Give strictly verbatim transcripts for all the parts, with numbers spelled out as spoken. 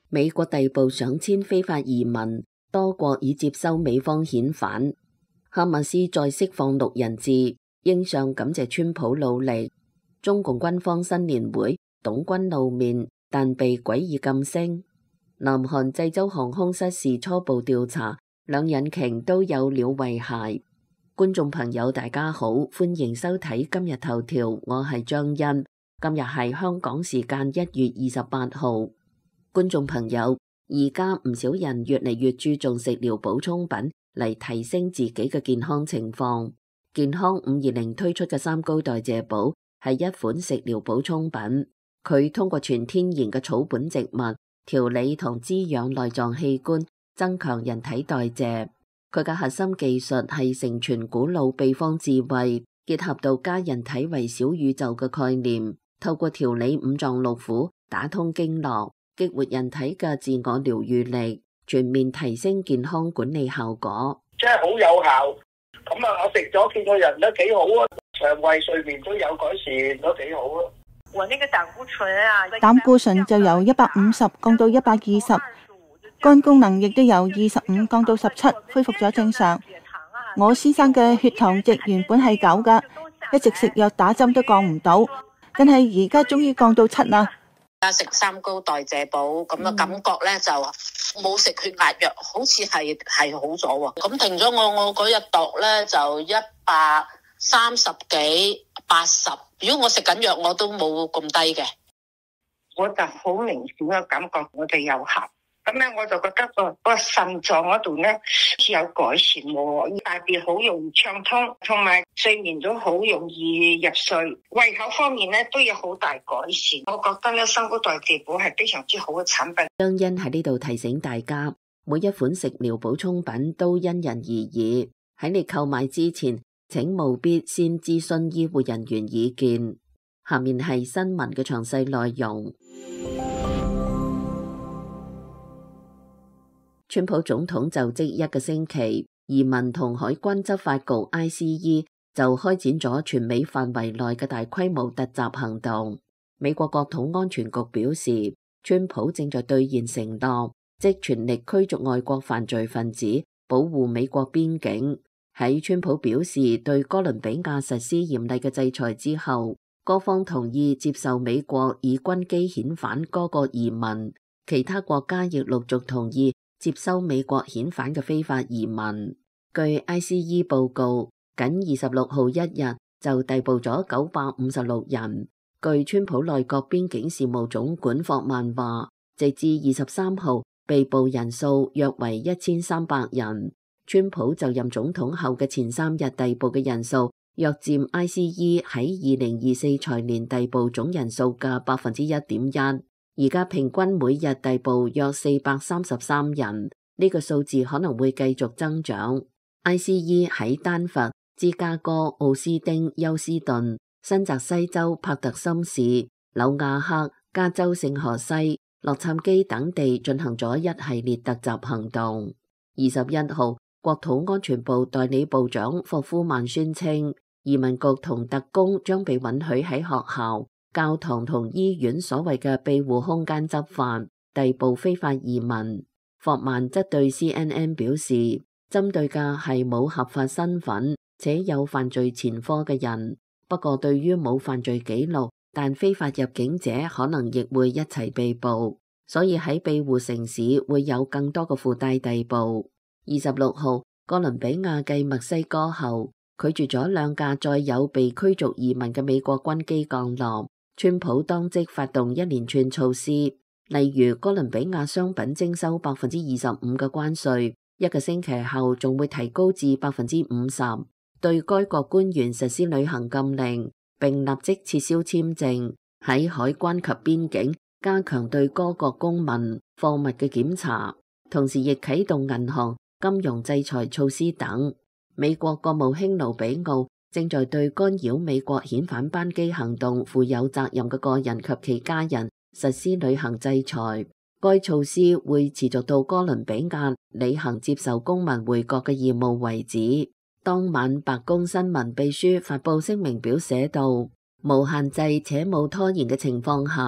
美國逮捕上千非法移民，多國已接收美方遣返。哈馬斯再釋放六人質，英相感謝川普努力。中共軍方新年會，董軍露面，但被詭異噤聲。南韓濟州航空失事初步調查，兩引擎都有鳥遺骸。觀眾朋友大家好，歡迎收睇今日頭條，我係張欣。今日係香港時間一月二十八號。觀眾朋友，而家唔少人越嚟越注重食療補充品嚟提升自己嘅健康情況。健康五二零推出嘅三高代謝寶係一款食療補充品，佢通過全天然嘅草本植物調理同滋養內臟器官，增強人體代謝。佢嘅核心技術係承傳古老秘方智慧，結合到家人體為小宇宙嘅概念，透過調理五臟六腑，打通經絡，激活人體嘅自我療愈力，全面提升健康管理效果。 真係好有效。咁啊，我食咗見個人都幾好啊，腸胃睡眠都有改善，都幾好啊。 我那個膽固醇啊， 膽固醇就由一百五十降到一百二十，肝功能亦都由二十五降到十七，恢復咗正常。我先生嘅血糖值原本係九噶，一直食藥打針都降唔到，但係而家終於降到七啦。 而家食三高代謝寶，咁嘅感覺咧就冇食血壓藥，好似係係好咗喎。咁停咗我，我嗰日度咧就一百三十幾八十。如果我食緊藥，我都冇咁低嘅。 我就好明顯嘅感覺，我哋有效。咁咧，我就覺得個個腎臟嗰度咧似有改善喎，大便好容易暢通，同埋睡眠都好容易入睡。胃口方面咧都有好大改善。我覺得咧，三高代謝寶係非常之好嘅產品。 張欣喺呢度提醒大家，每一款食療補充品都因人而異，喺你購買之前，請務必先諮詢醫護人員意見。下面係新聞嘅詳細內容。川普總統就職一個星期，移民同海關執法局 I C E 就開展咗全美範圍內嘅大規模突襲行動。美國國土安全局表示，川普正在兌現承諾，即全力驅逐外國犯罪分子，保護美國邊境。喺川普表示對哥倫比亞實施嚴厲嘅制裁之後，各方同意接受美國以軍機遣返多個移民，其他國家亦陸續同意接收美國遣返嘅非法移民。據 I C E 報告，僅二十六號一日就逮捕咗九百五十六人。據川普內閣邊境事務總管霍曼話，直至二十三號被捕人數約為一千三百人。川普就任總統後嘅前三日逮捕嘅人數約佔 I C E 喺二零二四財年逮捕總人數嘅百分之一點一。而家平均每日逮捕約四百三十三人，呢個數字可能會繼續增長。I C E 喺丹佛、芝加哥、奧斯丁、休斯頓、新澤西州帕特森市、紐亞克、加州聖荷西、洛杉磯等地進行咗一系列突襲行動。二十一號，國土安全部代理部長霍夫曼宣稱，移民局同特工將被允許喺學校、教堂同醫院所謂嘅庇護空間執法，逮捕非法移民。霍曼則對 C N N 表示，針對嘅係冇合法身份且有犯罪前科嘅人。不過對於冇犯罪記錄但非法入境者，可能亦會一齊被捕。所以喺庇護城市會有更多嘅附帶逮捕。二十六號，哥倫比亞繼墨西哥後，拒絕咗兩架載有被驅逐移民嘅美國軍機降落。川普當即發動一連串措施，例如哥倫比亞商品徵收百分之二十五嘅關稅，一個星期後仲會提高至百分之五十，對該國官員實施旅行禁令，並立即撤銷簽證，喺海關及邊境加強對該國公民貨物嘅檢查，同時亦啟動銀行、金融制裁措施等。美國國務卿盧比奧正在對干擾美國遣返班機行動負有責任嘅個人及其家人實施旅行制裁。該措施會持續到哥倫比亞履行接受公民回國嘅義務為止。當晚白宮新聞秘書發佈聲明表寫道，無限制且冇拖延嘅情況下，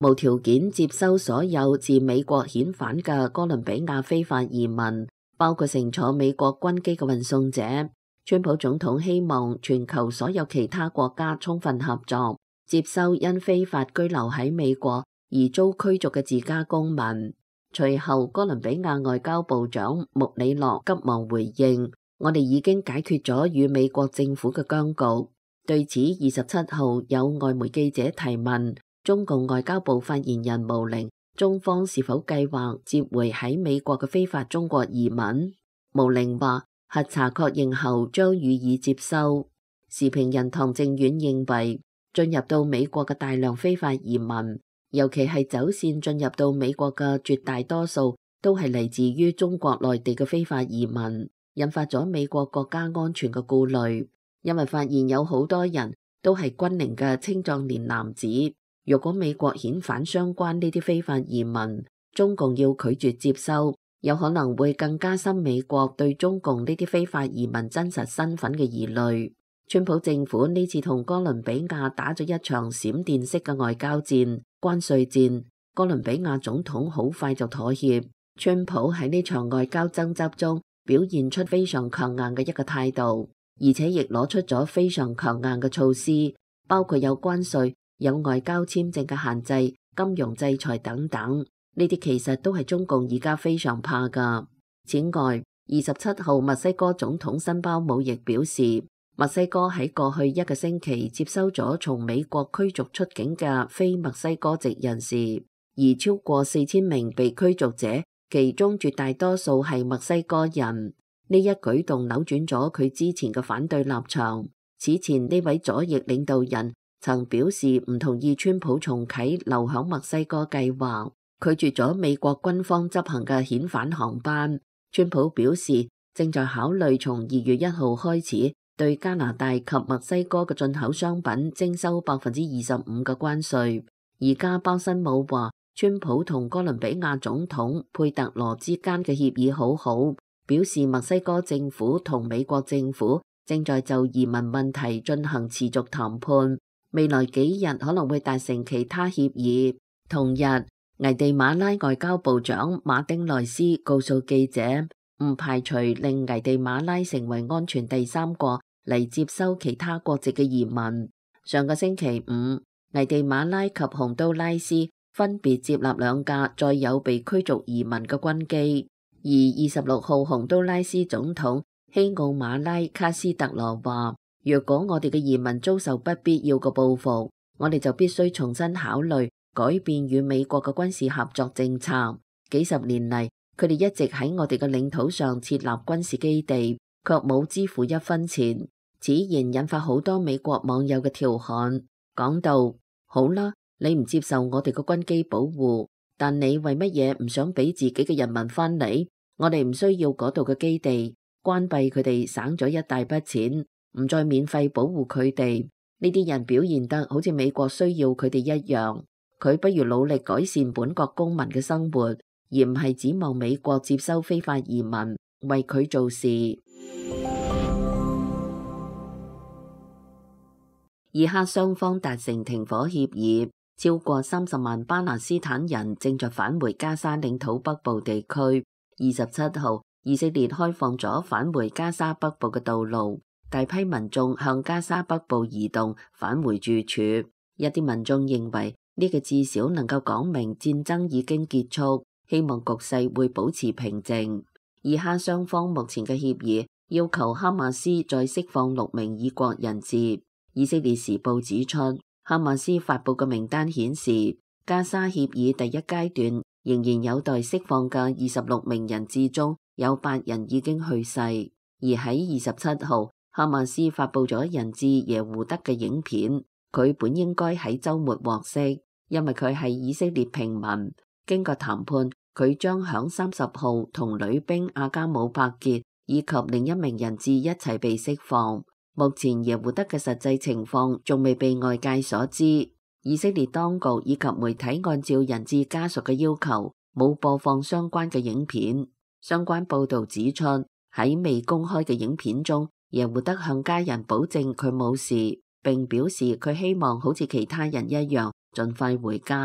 無條件接收所有自美國遣返嘅哥倫比亞非法移民，包括乘坐美國軍機嘅運送者。川普總統希望全球所有其他國家充分合作，接收因非法居留喺美國而遭驅逐嘅自家公民。隨後，哥倫比亞外交部長穆里諾急忙回應：我哋已經解決咗與美國政府嘅僵局。對此，二十七號有外媒記者提問中共外交部發言人毛寧，中方是否計劃接回喺美國嘅非法中國移民？毛寧話：核查確認後將予以接收。時評人唐正遠認為，進入到美國嘅大量非法移民，尤其係走線進入到美國嘅絕大多數，都係嚟自於中國內地嘅非法移民，引發咗美國國家安全嘅顧慮。因為發現有好多人都係軍齡嘅青壯年男子。如果美國遣返相關呢啲非法移民，中共要拒絕接收，有可能會更加深美國對中共呢啲非法移民真實身份嘅疑慮。川普政府呢次同哥倫比亞打咗一場閃電式嘅外交戰、關稅戰，哥倫比亞總統好快就妥協。川普喺呢場外交爭執中表現出非常強硬嘅一個態度，而且亦攞出咗非常強硬嘅措施，包括有關稅、有外交簽證嘅限制、金融制裁等等。呢啲其實都係中共而家非常怕㗎。此外，二十七號墨西哥總統辛巴武亦表示，墨西哥喺過去一個星期接收咗從美國驅逐出境嘅非墨西哥籍人士，而超過四千名被驅逐者，其中絕大多數係墨西哥人。呢一舉動扭轉咗佢之前嘅反對立場。此前呢位左翼領導人曾表示唔同意川普重啟留響墨西哥計劃，拒絕咗美國軍方執行嘅遣返航班。川普表示正在考慮從二月一號開始對加拿大及墨西哥嘅進口商品徵收百分之二十五嘅關稅。而家鮑辛姆話，川普同哥倫比亞總統佩特羅之間嘅協議好好，表示墨西哥政府同美國政府正在就移民問題進行持續談判，未來幾日可能會達成其他協議。同日，危地馬拉外交部長馬丁內斯告訴記者，唔排除令危地馬拉成為安全第三國嚟接收其他國籍嘅移民。上個星期五，危地馬拉及洪都拉斯分別接納兩架載有被驅逐移民嘅軍機。而二十六號，洪都拉斯總統希奧馬拉卡斯特羅話，若果我哋嘅移民遭受不必要嘅報復，我哋就必須重新考慮改變與美國嘅軍事合作政策。幾十年嚟，佢哋一直喺我哋嘅領土上設立軍事基地，卻冇支付一分錢。此言引發好多美國網友嘅調侃，講到：好啦，你唔接受我哋嘅軍機保護，但你為乜嘢唔想俾自己嘅人民返嚟？我哋唔需要嗰度嘅基地，關閉佢哋省咗一大筆錢，唔再免費保護佢哋。呢啲人表現得好似美國需要佢哋一樣，佢不如努力改善本國公民嘅生活，而唔係指望美國接收非法移民為佢做事。以哈雙方達成停火協議，超過三十萬巴勒斯坦人正在返回加沙領土北部地區。二十七號，以色列開放咗返回加沙北部嘅道路，大批民眾向加沙北部移動返回住處。一啲民眾認為呢個至少能夠講明戰爭已經結束，希望局勢會保持平靜。以哈雙方目前嘅協議要求哈馬斯再釋放六名已國人質。以色列時報指出，哈馬斯發布嘅名單顯示，加沙協議第一階段仍然有待釋放嘅二十六名人質中，有八人已經去世。而喺二十七號，哈馬斯發布咗人質耶胡德嘅影片，佢本應該喺週末獲釋，因為佢係以色列平民。經過談判，佢將響三十號同女兵阿加姆柏傑以及另一名人質一齊被釋放。目前耶胡德嘅實際情況仲未被外界所知。以色列當局以及媒體按照人質家屬嘅要求，冇播放相關嘅影片。相關報導指出，喺未公開嘅影片中，耶胡德向家人保證佢冇事，並表示佢希望好似其他人一樣盡快回家。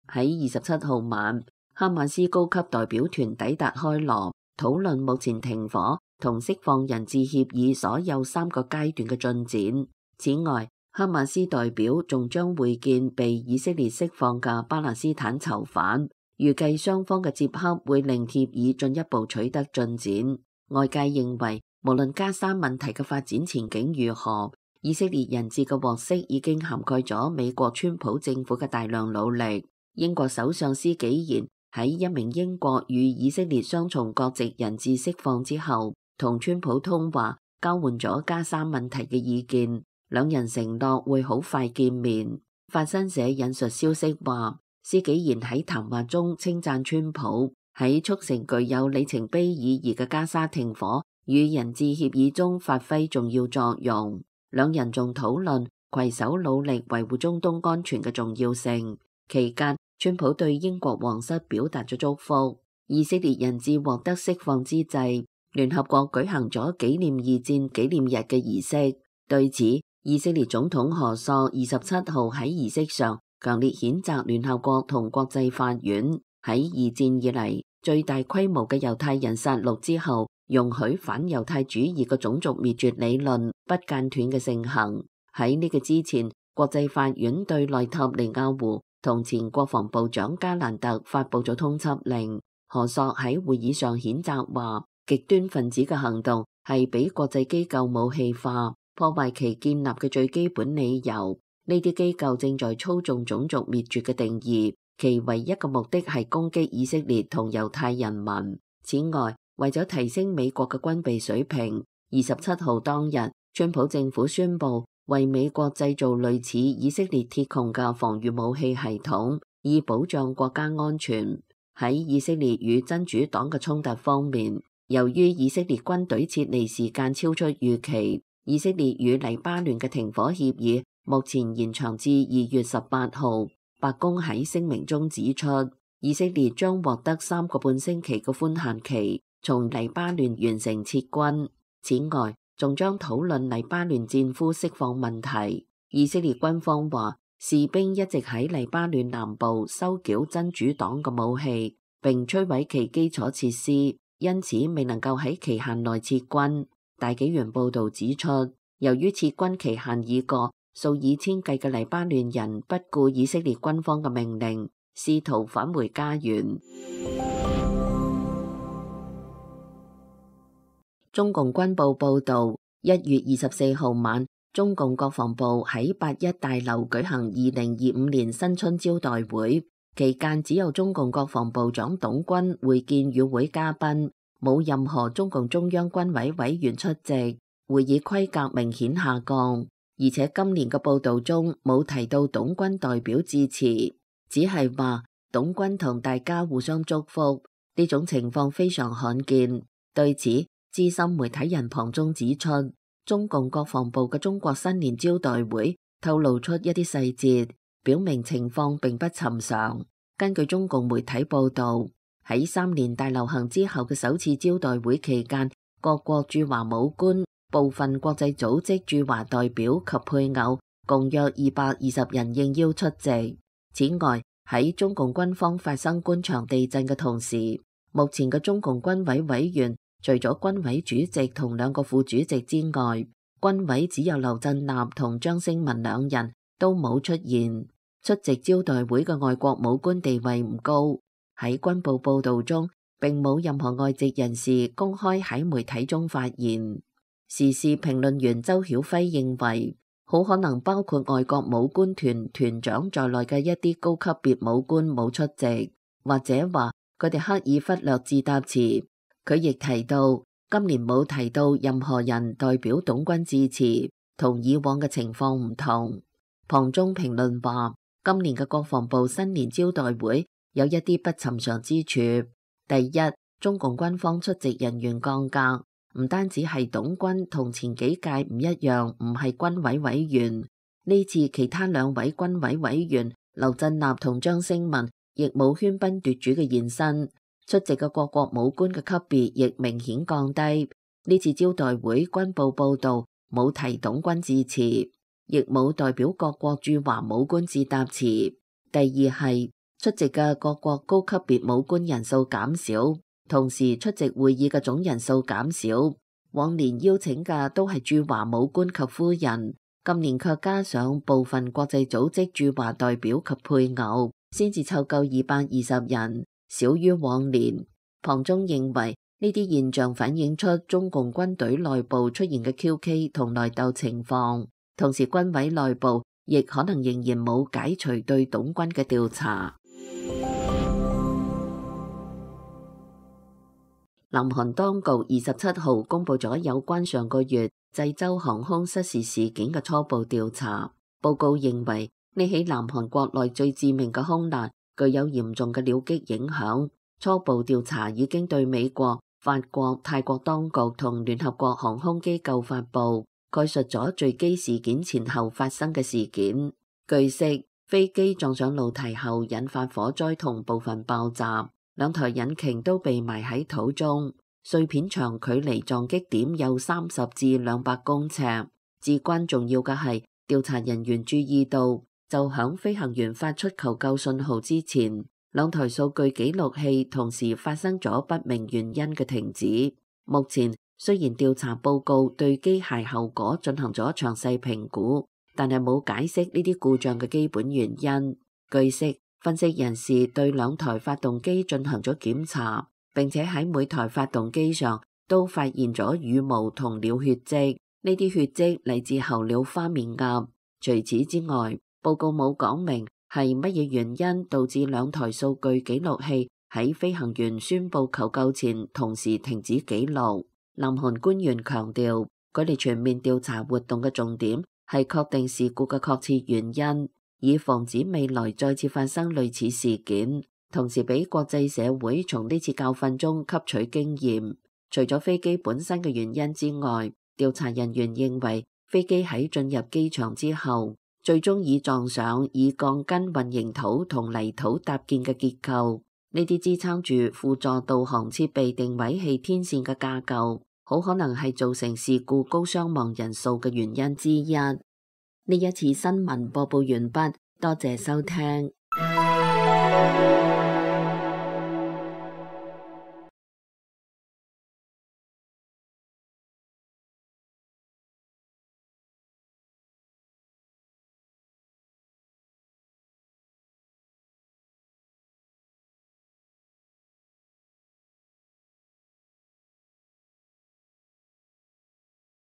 喺二十七號晚，哈馬斯高級代表團抵達開羅，討論目前停火同釋放人質協議所有三個階段嘅進展。此外，哈馬斯代表仲將會見被以色列釋放嘅巴勒斯坦囚犯，預計雙方嘅接洽會令協議進一步取得進展。外界認為，無論加沙問題嘅發展前景如何，以色列人質嘅獲釋已經涵蓋咗美國川普政府嘅大量努力。英國首相施紀賢喺一名英國與以色列雙重國籍人質釋放之後，同川普通話，交換咗加沙問題嘅意見。兩人承諾會好快見面。法新社引述消息話，施紀賢喺談話中稱讚川普喺促成具有里程碑意義嘅加沙停火與人質協議中發揮重要作用。兩人仲討論攜手努力維護中東安全嘅重要性。期間，川普對英國皇室表達咗祝福。以色列人質獲得釋放之際，聯合國舉行咗紀念二戰紀念日嘅儀式。對此，以色列總統何索二十七號喺儀式上強烈譴責聯合國同國際法院喺二戰以嚟最大規模嘅猶太人殺戮之後，容許反猶太主義嘅種族滅絕理論不間斷嘅盛行。喺呢個之前，國際法院對內塔尼亞胡同前國防部長加蘭特發布咗通緝令。何索喺會議上譴責話，極端分子嘅行動係俾國際機構武器化，破壞其建立嘅最基本理由。呢啲機構正在操縱種族滅絕嘅定義，其唯一嘅目的係攻擊以色列同猶太人民。此外，為咗提升美國嘅軍備水平，二十七號當日，川普政府宣布為美國製造類似以色列鐵穹嘅防禦武器系統，以保障國家安全。喺以色列與真主黨嘅衝突方面，由於以色列軍隊撤離時間超出預期，以色列與黎巴嫩嘅停火協議目前延長至二月十八號。白宮喺聲明中指出，以色列將獲得三個半星期嘅寬限期，從黎巴嫩完成撤軍。此外，仲將討論黎巴嫩戰俘釋放問題。以色列軍方話，士兵一直喺黎巴嫩南部收繳真主黨嘅武器，並摧毀其基礎設施，因此未能夠喺期限內撤軍。大紀元報導指出，由於撤軍期限已過，數以千計嘅黎巴嫩人不顧以色列軍方嘅命令，試圖返回家園。中共軍報報導，一月二十四號晚，中共國防部喺八一大樓舉行二零二五年新春招待會，期間只有中共國防部長董軍會見與會嘉賓，冇任何中共中央軍委委員出席，會議規格明顯下降。而且今年嘅報導中冇提到董軍代表致辭，只係話董軍同大家互相祝福，呢種情況非常罕見。對此，資深媒體人龐中指出，中共國防部嘅中國新年招待會透露出一啲細節，表明情況並不尋常。根據中共媒體報導，喺三年大流行之後嘅首次招待會期間，各國駐華武官、部分國際組織駐華代表及配偶共約二百二十人應邀出席。此外，喺中共軍方發生官場地震嘅同時，目前嘅中共軍委委員除咗軍委主席同兩個副主席之外，軍委只有劉振立同張升民兩人都冇出現。出席招待會嘅外國武官地位唔高。喺軍報報導中，並冇任何外籍人士公開喺媒體中發言。時事評論員周曉輝認為，好可能包括外國武官團團長在內嘅一啲高級別武官冇出席，或者話佢哋刻意忽略致答詞。佢亦提到，今年冇提到任何人代表董軍致辭，同以往嘅情況唔同。龐中評論話，今年嘅國防部新年招待會有一啲不尋常之處。第一，中共軍方出席人員降格。唔單止係董軍同前幾屆唔一樣，唔係軍委委員。呢次其他兩位軍委委員劉振立同張升民亦冇喧賓奪主嘅現身，出席嘅各國武官嘅級別亦明顯降低。呢次招待會軍報報導冇提董軍致辭，亦冇代表各國駐華武官致答詞。第二係出席嘅各國高級別武官人數減少，同時出席會議嘅總人數減少。往年邀請嘅都係駐華武官及夫人，今年卻加上部分國際組織駐華代表及配偶，先至湊夠二百二十人，少於往年。龐中認為呢啲現象反映出中共軍隊內部出現嘅 Q K 同內鬥情況，同時軍委內部亦可能仍然冇解除對董軍嘅調查。南韓當局二十七號公布咗有關上個月濟州航空失事事件嘅初步調查報告，認為呢起南韓國內最致命嘅空難具有嚴重嘅兩擊影響。初步調查已經對美國、法國、泰國當局同聯合國航空機構發布，概述咗墜機事件前後發生嘅事件。據悉，飛機撞上露堤後引發火災同部分爆炸，兩台引擎都被埋喺土中，碎片長距離撞擊點有三十至兩百公尺。至關重要嘅係，調查人員注意到，就響飛行員發出求救信號之前，兩台數據記錄器同時發生咗不明原因嘅停止。目前雖然調查報告對機械後果進行咗詳細評估，但係冇解釋呢啲故障嘅基本原因。據悉，分析人士對兩台發動機進行咗檢查，並且喺每台發動機上都發現咗羽毛同鳥血跡，呢啲血跡嚟自候鳥花面鴨。除此之外，報告冇講明係乜嘢原因導致兩台數據記錄器喺飛行員宣布求救前同時停止記錄。南韓官員強調，佢哋全面調查活動嘅重點係確定事故嘅確切原因，以防止未來再次發生類似事件，同時俾國際社會從呢次教訓中吸取經驗。除咗飛機本身嘅原因之外，調查人員認為飛機喺進入機場之後，最終已撞上以鋼筋混凝土同泥土搭建嘅結構，呢啲支撐住輔助導航設備定位器天線嘅架構，好可能係造成事故高傷亡人數嘅原因之一。呢一次新聞播報完畢，多謝收聽。